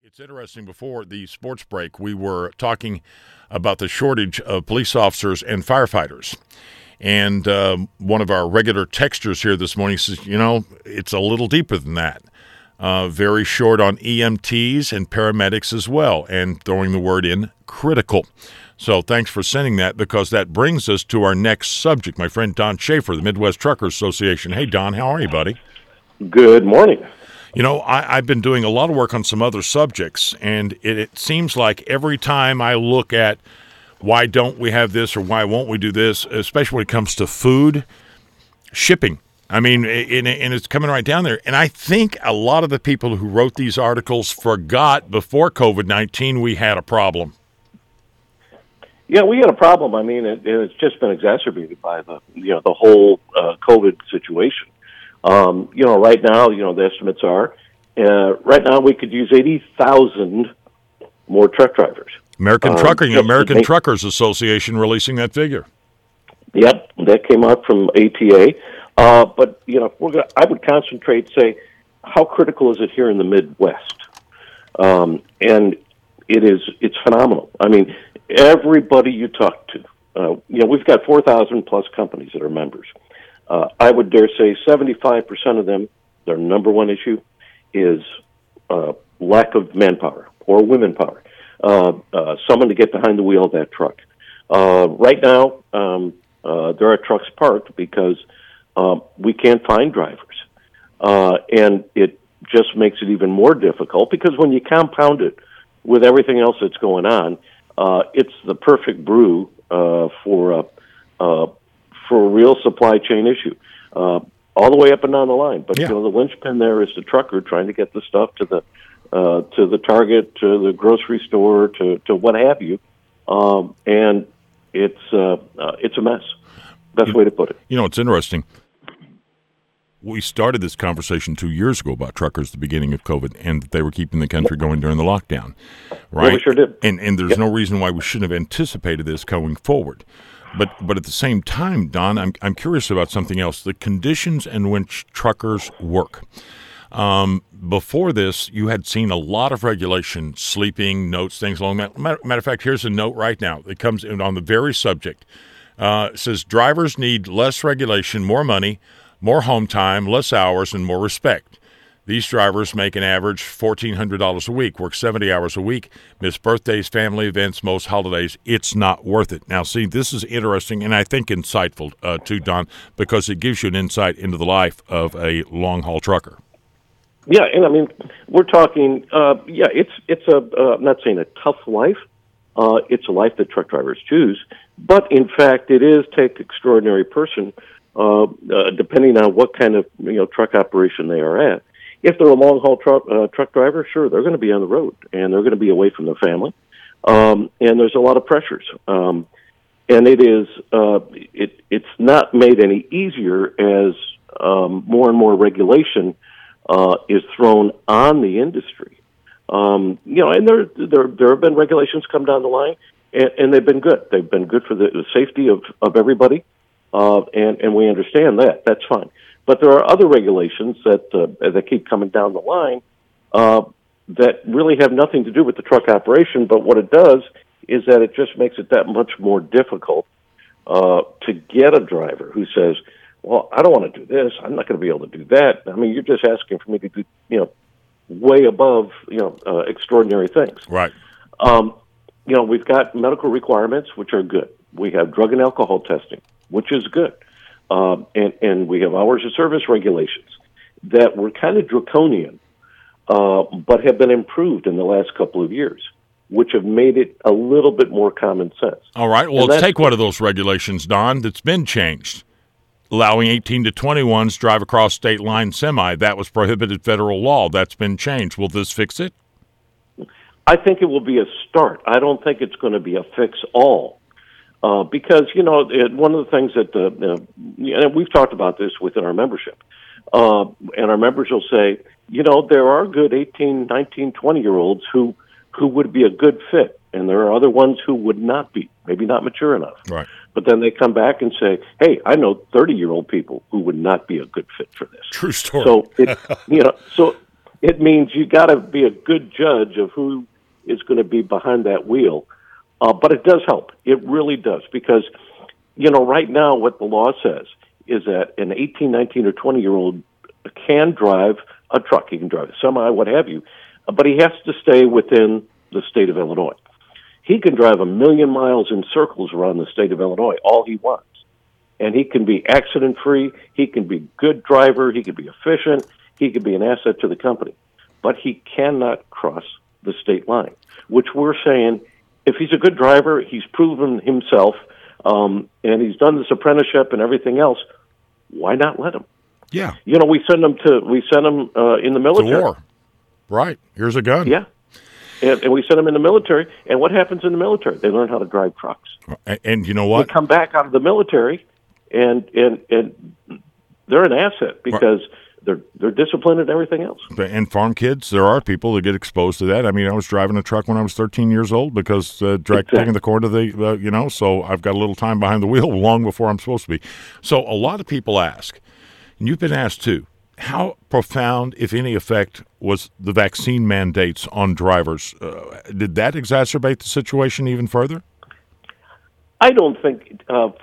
It's interesting, before the sports break, we were talking about the shortage of police officers and firefighters. And one of our regular texters here this morning says, it's a little deeper than that. Very short on EMTs and paramedics as well, and throwing the word in critical. So thanks for sending that, because that brings us to our next subject. My friend Don Schaefer, the Midwest Truckers Association. Hey, Don, how are you, buddy? Good morning. I've been doing a lot of work on some other subjects, and it seems like every time I look at why don't we have this or why won't we do this, especially when it comes to food, shipping. I mean, and it's coming right down there. And I think a lot of the people who wrote these articles forgot before COVID-19 we had a problem. Yeah, we had a problem. I mean, it's just been exacerbated by the whole COVID situation. Right now, the estimates are, right now we could use 80,000 more truck drivers. American Truckers Association releasing that figure. Yep, that came out from ATA. But I would concentrate, say, how critical is it here in the Midwest? And it's phenomenal. I mean, everybody you talk to, we've got 4,000 plus companies that are members. I would dare say 75% of them, their number one issue is lack of manpower or women power, someone to get behind the wheel of that truck. Right now, there are trucks parked because we can't find drivers. And it just makes it even more difficult, because when you compound it with everything else that's going on, it's the perfect brew for a real supply chain issue, all the way up and down the line. But the linchpin there is the trucker trying to get the stuff to the Target, to the grocery store, to what have you, and it's a mess. Best way to put it. It's interesting. We started this conversation 2 years ago about truckers at the beginning of COVID, and that they were keeping the country going during the lockdown, right? Yeah, we sure did. And there's no reason why we shouldn't have anticipated this going forward. But at the same time, Don, I'm curious about something else: the conditions in which truckers work. Before this, you had seen a lot of regulation, sleeping notes, things along that. Matter of fact, here's a note right now that comes in on the very subject. It says drivers need less regulation, more money, more home time, less hours, and more respect. These drivers make an average $1,400 a week, work 70 hours a week, miss birthdays, family events, most holidays. It's not worth it. Now, see, this is interesting and I think insightful, too, Don, because it gives you an insight into the life of a long-haul trucker. Yeah, and I mean, we're talking, it's I'm not saying a tough life. It's a life that truck drivers choose. But, in fact, it is take extraordinary person, depending on what kind of truck operation they are at. If they're a long-haul truck driver, sure, they're going to be on the road, and they're going to be away from their family. And there's a lot of pressures. And it is it's not made any easier as more and more regulation is thrown on the industry. And there have been regulations come down the line, and they've been good. They've been good for the safety of everybody, and we understand that. That's fine. But there are other regulations that keep coming down the line that really have nothing to do with the truck operation. But what it does is that it just makes it that much more difficult to get a driver who says, "Well, I don't want to do this. I'm not going to be able to do that." I mean, you're just asking for me to do, way above, extraordinary things. Right. We've got medical requirements, which are good. We have drug and alcohol testing, which is good. And we have hours of service regulations that were kind of draconian, but have been improved in the last couple of years, which have made it a little bit more common sense. All right. Well, let's take one of those regulations, Don, that's been changed. Allowing 18 to 21s drive across state line semi. That was prohibited federal law. That's been changed. Will this fix it? I think it will be a start. I don't think it's going to be a fix-all. Because, one of the things that, and we've talked about this within our membership, and our members will say, there are good 18, 19, 20-year-olds who would be a good fit, and there are other ones who would not be, maybe not mature enough. Right. But then they come back and say, hey, I know 30-year-old people who would not be a good fit for this. True story. So, it means you got to be a good judge of who is going to be behind that wheel. But it does help. It really does, because, right now what the law says is that an 18, 19, or 20-year-old can drive a truck. He can drive a semi, what have you, but he has to stay within the state of Illinois. He can drive 1,000,000 miles in circles around the state of Illinois, all he wants. And he can be accident-free. He can be a good driver. He can be efficient. He can be an asset to the company. But he cannot cross the state line, which we're saying, if he's a good driver, he's proven himself, and he's done this apprenticeship and everything else, why not let him? Yeah. We send them in the military. To war. Right. Here's a gun. Yeah. And we send them in the military, and what happens in the military? They learn how to drive trucks. And you know what? They come back out of the military, and they're an asset because they're disciplined and everything else. And farm kids, there are people that get exposed to that. I mean, I was driving a truck when I was 13 years old because taking the corn to the, so I've got a little time behind the wheel long before I'm supposed to be. So a lot of people ask, and you've been asked too, how profound, if any, effect was the vaccine mandates on drivers? Did that exacerbate the situation even further? I don't think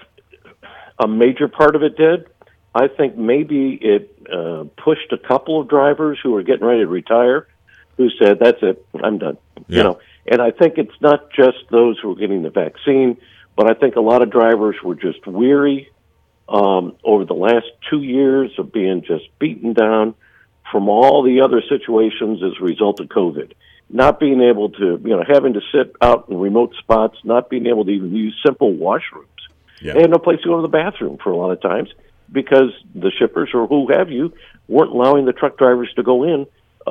a major part of it did. I think maybe it pushed a couple of drivers who were getting ready to retire, who said, "That's it, I'm done." Yeah. And I think it's not just those who are getting the vaccine, but I think a lot of drivers were just weary over the last 2 years of being just beaten down from all the other situations as a result of COVID. Not being able to, having to sit out in remote spots, not being able to even use simple washrooms. Yeah. They had no place to go to the bathroom for a lot of times because the shippers or who have you weren't allowing the truck drivers to go in,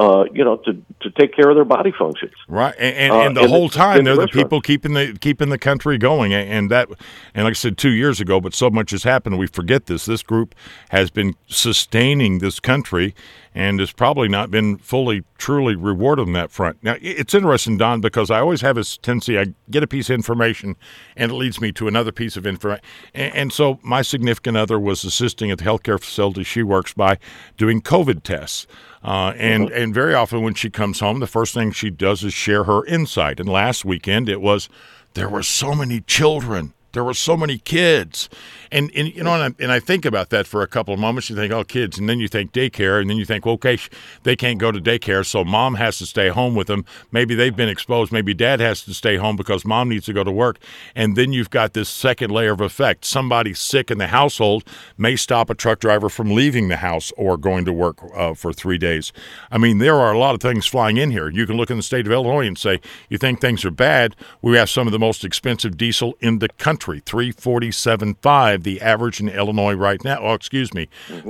to take care of their body functions. Right, and the whole time they're the people keeping the country going, and like I said 2 years ago, but so much has happened we forget this. This group has been sustaining this country, and has probably not been truly rewarded on that front. Now, it's interesting, Don, because I always have this tendency, I get a piece of information, and it leads me to another piece of information. And so my significant other was assisting at the healthcare facility she works by doing COVID tests. And very often when she comes home, the first thing she does is share her insight. And last weekend it was, there were so many children. There were so many kids. And I think about that for a couple of moments. You think, oh, kids. And then you think daycare. And then you think, okay, they can't go to daycare, so mom has to stay home with them. Maybe they've been exposed. Maybe dad has to stay home because mom needs to go to work. And then you've got this second layer of effect. Somebody sick in the household may stop a truck driver from leaving the house or going to work for 3 days. I mean, there are a lot of things flying in here. You can look in the state of Illinois and say, you think things are bad? We have some of the most expensive diesel in the country. $3.47.5 the average in Illinois right now. Oh, excuse me,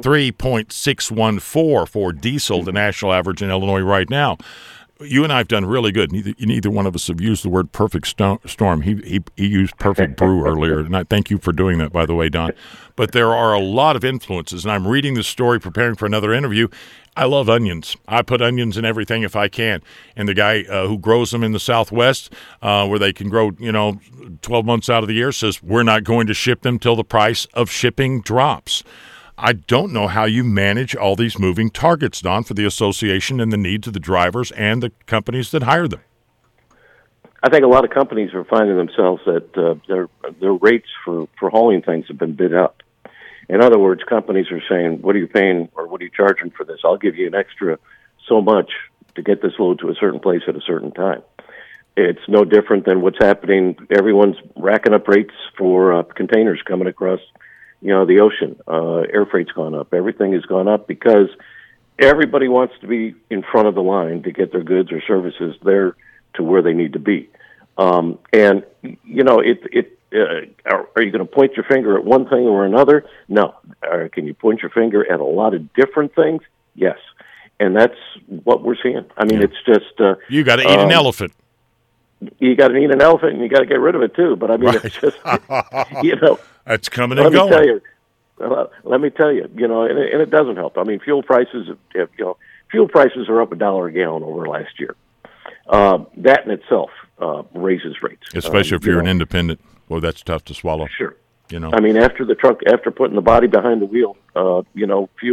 3.614 for diesel, the national average in Illinois right now. You and I have done really good. Neither one of us have used the word perfect storm. He used perfect brew earlier, and I thank you for doing that, by the way, Don. But there are a lot of influences, and I'm reading this story, preparing for another interview. I love onions. I put onions in everything if I can. And the guy who grows them in the Southwest, where they can grow, 12 months out of the year, says we're not going to ship them till the price of shipping drops. I don't know how you manage all these moving targets, Don, for the association and the needs of the drivers and the companies that hire them. I think a lot of companies are finding themselves that their rates for hauling things have been bid up. In other words, companies are saying, what are you paying or what are you charging for this? I'll give you an extra so much to get this load to a certain place at a certain time. It's no different than what's happening. Everyone's racking up rates for containers coming across the ocean. Air freight's gone up. Everything has gone up because everybody wants to be in front of the line to get their goods or services there to where they need to be. Are you going to point your finger at one thing or another? No. Can you point your finger at a lot of different things? Yes. And that's what we're seeing. I mean, It's just... you got to eat an elephant. You got to eat an elephant, and you got to get rid of it, too. But, I mean, right. It's just, That's coming and going. Let me tell you, and it doesn't help. I mean, fuel prices are up $1 a gallon over last year. That in itself raises rates. Especially if you're an independent. Well, that's tough to swallow. Sure. I mean, after putting the body behind the wheel, fuel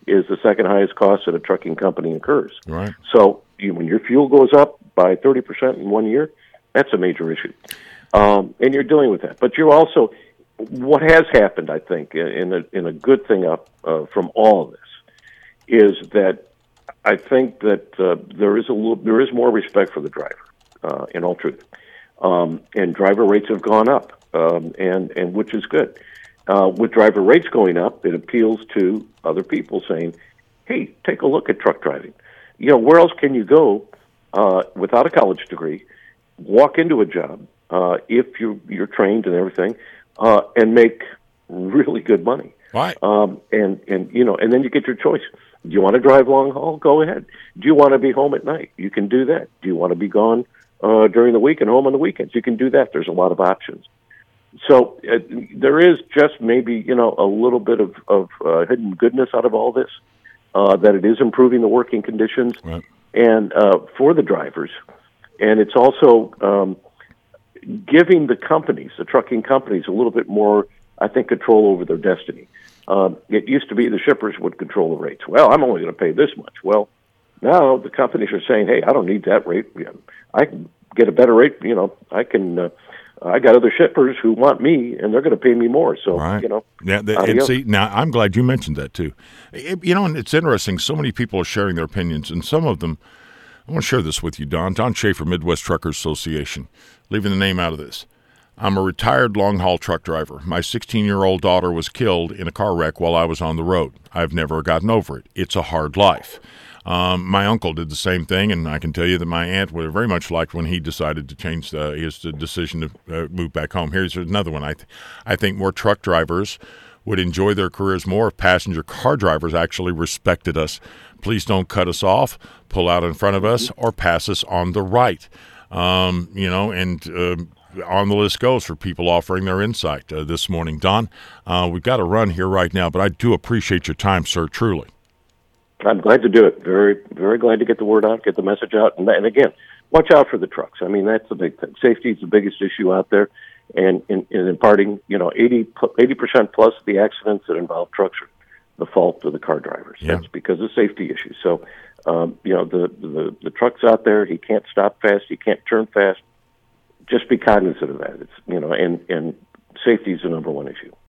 is the second highest cost that a trucking company incurs. Right. So when your fuel goes up by 30% in 1 year, that's a major issue. And you're dealing with that. But you're also, what has happened, I think, in a good thing up from all of this, is that I think that there is more respect for the driver, in all truth. And driver rates have gone up, and which is good. With driver rates going up, it appeals to other people saying, hey, take a look at truck driving. Where else can you go without a college degree, walk into a job, if you're trained and everything, and make really good money. Right. And then you get your choice. Do you want to drive long haul? Go ahead. Do you want to be home at night? You can do that. Do you want to be gone during the week and home on the weekends? You can do that. There's a lot of options. So there is just maybe, a little bit of hidden goodness out of all this, that it is improving the working conditions right. and for the drivers. And it's also giving the trucking companies, a little bit more, I think, control over their destiny. It used to be the shippers would control the rates. Well, I'm only going to pay this much. Well, now the companies are saying, hey, I don't need that rate. I can get a better rate. I got other shippers who want me, and they're going to pay me more. So, right. And see, now I'm glad you mentioned that too. And it's interesting. So many people are sharing their opinions, and some of them, I want to share this with you, Don. Don Schaefer, Midwest Truckers Association, leaving the name out of this. I'm a retired long-haul truck driver. My 16-year-old daughter was killed in a car wreck while I was on the road. I've never gotten over it. It's a hard life. My uncle did the same thing, and I can tell you that my aunt would have very much liked when he decided to change his decision to move back home. Here's another one. I think more truck drivers would enjoy their careers more if passenger car drivers actually respected us. Please don't cut us off, pull out in front of us, or pass us on the right. On the list goes for people offering their insight this morning. Don, we've got to run here right now, but I do appreciate your time, sir, truly. I'm glad to do it. Very, very glad to get the word out, get the message out. And again, watch out for the trucks. I mean, that's the big thing. Safety is the biggest issue out there. And in imparting, 80% plus of the accidents that involve trucks are the fault of the car drivers. Yeah. That's because of safety issues. So, the truck's out there. He can't stop fast. He can't turn fast. Just be cognizant of that. It's, and safety is the number one issue.